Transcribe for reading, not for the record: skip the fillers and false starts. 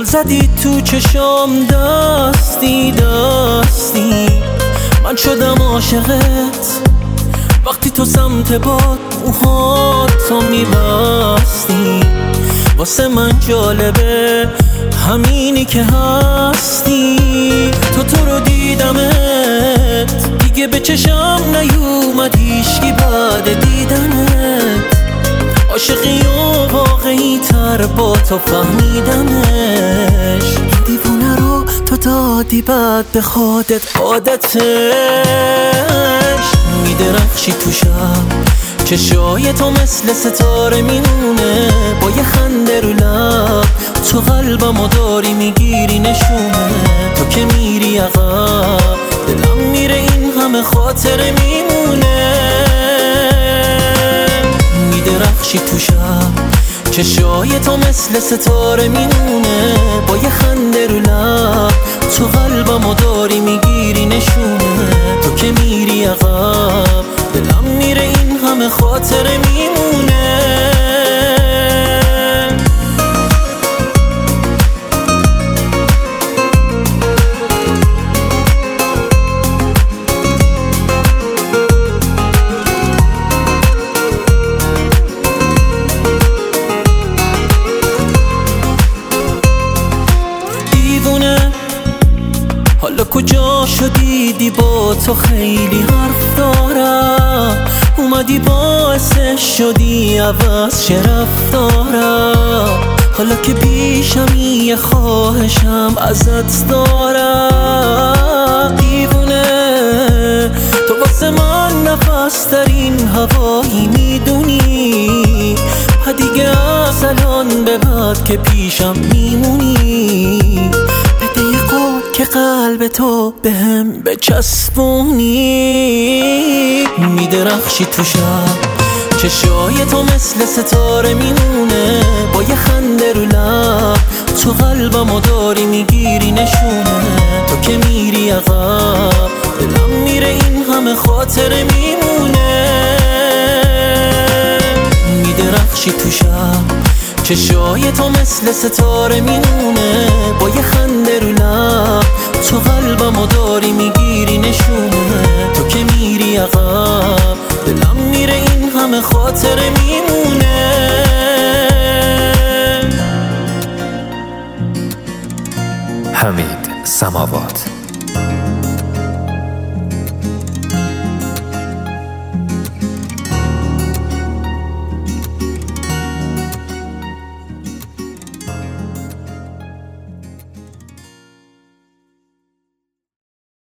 زدی تو چشام دستی دستی، من شدم عاشقت وقتی تو سمت باد موهاتو میبستی. واسه من جالبه همینی که هستی، تو رو دیدمت دیگه به چشم نیومد هیچکی بعد دیدنت. عاشقی و واقعی تر با تو فهمیدمش، این دیوونه رو تو دادی بعد به خودت عادتش. میدرخشی تو شب، چشای تو مثل ستاره میمونه، با یه خنده رو لب تو قلبمو داری میگیری نشونه. تو که میری عقب دلم میره این همه خاطره میمونه. میدرخشی تو شب، چشای تو مثل ستاره میمونه، با یه خنده رو لب تو قلبمو داری میگیری نشونه. تو که میری عقب دلم میره این همه خاطره میمونه. حالا کجا شدیدی با تو خیلی حرف دارم، اومدی باعثش شدی عوض شه رفتارم. حالا که بیشمی یه خواهشم ازت دارم، دیوونه تو واسه من نفس ترین هوایی میدونی. دیگه از الان به بعد که پیشم میمونی، بده یه قول که قلب تو بهم بچسبونی. میدرخشی تو شب، چشای تو مثل ستاره میمونه، با یه خنده رو لب تو قلبمو داری میگیری نشونه. تو که میری عقب دلم میره این همه خاطره میمونه. میدرخشی تو شب، چشای تو مثل ستاره میمونه، با یه خنده رو لب تو قلبمو داری میگیری نشونه. تو که میری عقب دلم میره این همه خاطره میمونه. حمید سماوات.